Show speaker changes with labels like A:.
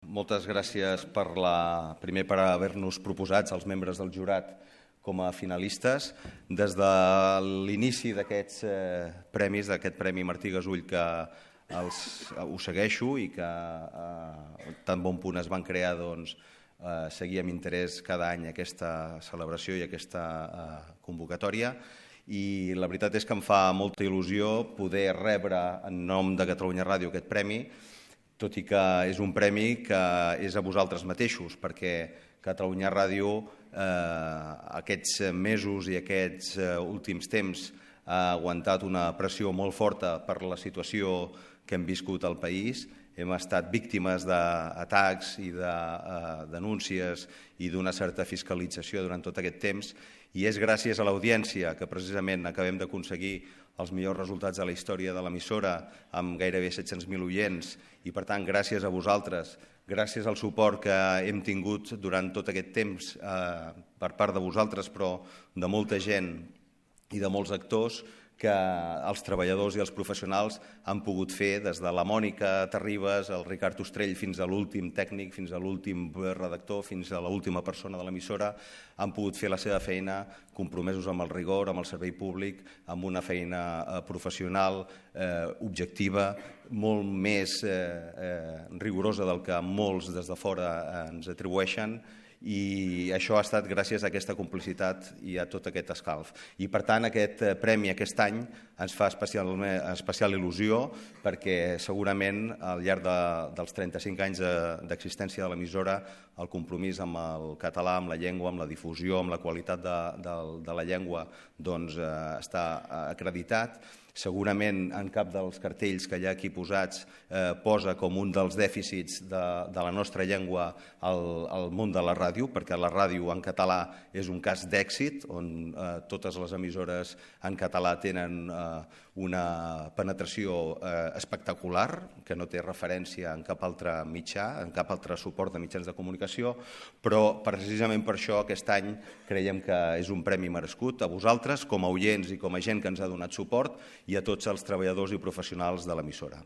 A: moltes gràcies primer per haver-nos proposats els membres del jurat com a finalistes. Des de l'inici d'aquests premis, d'aquest Premi Martí Gasull, que ho segueixo i que tan bon punt es van crear, doncs seguir amb interès cada any aquesta celebració i aquesta convocatòria. I la veritat és que em fa molta il·lusió poder rebre en nom de Catalunya Ràdio aquest premi, tot i que és un premi que és a vosaltres mateixos, perquè Catalunya Ràdio aquests mesos i aquests últims temps ha aguantat una pressió molt forta per la situació que hem viscut al país. Hem estat víctimes d'atacs i de denúncies i d'una certa fiscalització durant tot aquest temps, i és gràcies a l'audiència que precisament acabem d'aconseguir els millors resultats de la història de l'emissora, amb gairebé 700.000 oients, i per tant gràcies a vosaltres, gràcies al suport que hem tingut durant tot aquest temps per part de vosaltres, però de molta gent i de molts actors, que els treballadors i els professionals han pogut fer, des de la Mònica Terribas, el Ricard Ostrell, fins a l'últim tècnic, fins a l'últim redactor, fins a l'última persona de l'emissora, han pogut fer la seva feina compromesos amb el rigor, amb el servei públic, amb una feina professional, objectiva, molt més rigorosa del que molts des de fora ens atribueixen, i això ha estat gràcies a aquesta complicitat i a tot aquest escalf. I per tant aquest premi aquest any ens fa especial il·lusió, perquè segurament al llarg dels 35 anys d'existència de l'emissora el compromís amb el català, amb la llengua, amb la difusió, amb la qualitat de la llengua està acreditat. Segurament en cap dels cartells que hi ha aquí posats posa com un dels dèficits de la nostra llengua el món de la ràdio, perquè la ràdio en català és un cas d'èxit, on totes les emissores en català tenen una penetració espectacular, que no té referència en cap altre mitjà, en cap altre suport de mitjans de comunicació, però precisament per això aquest any creiem que és un premi merescut a vosaltres, com a oients i com a gent que ens ha donat suport, i a tots els treballadors i professionals de l'emissora.